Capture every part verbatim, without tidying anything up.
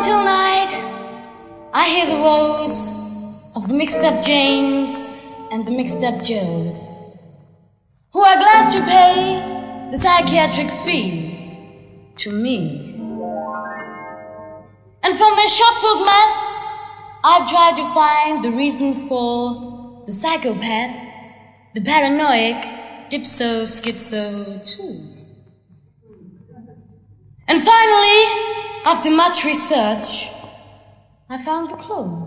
till night, I hear the woes of the mixed-up Janes and the mixed-up Joes, who are glad to pay the psychiatric fee to me. And from this shop-filled mess, I've tried to find the reason for the psychopath, the paranoid, dipso, schizo too. And finally, after much research, I found the clue.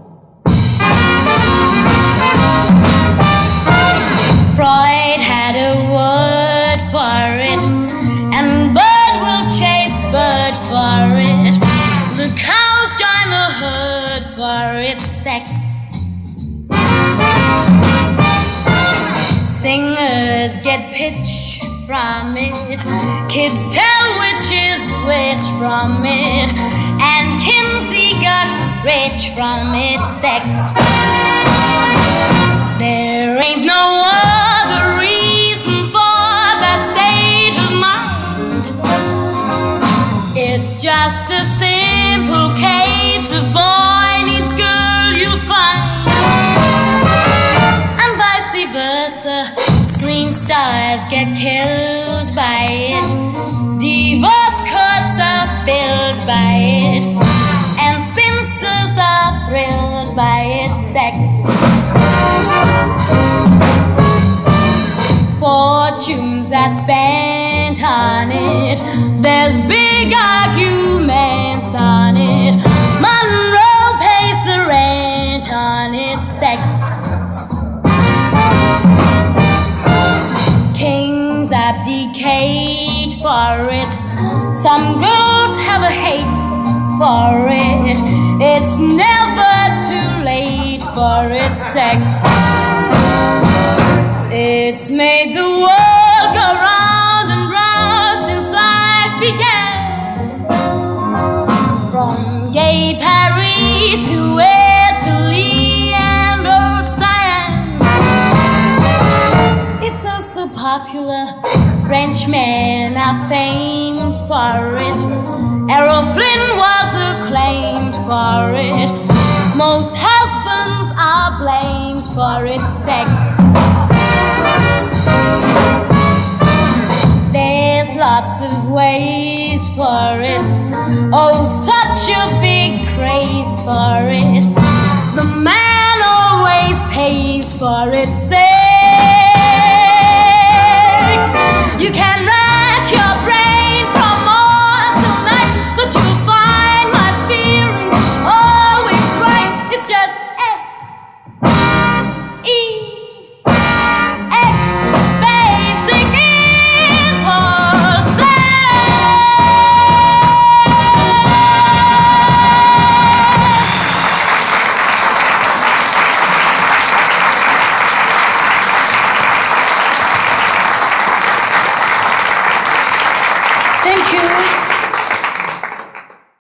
Freud had a word for it, and bird will chase bird for it. The cows join the herd for its sex. Singers get pitch from it, kids tell which is which from it, and Kinsey got rich from its sex. There ain't no other reason for that state of mind. It's just a simple case of boy needs girl you'll find, and vice versa. Screen stars get killed by it, divorce courts are filled by it, and spinsters are thrilled by its sex. Fortunes are spent on it, there's big arguments on it. Monroe pays the rent on its sex. Kings abdicate for it, some girls have a hate for it. It's never too late for its sex. It's made the world go round and round since life began, from gay Paris to Italy and old Siam. It's also popular, Frenchmen are famed for it, Errol Flynn was acclaimed for it. Most husbands are blamed for its sex. There's lots of ways for it, oh such a big craze for it. The man always pays for its sake.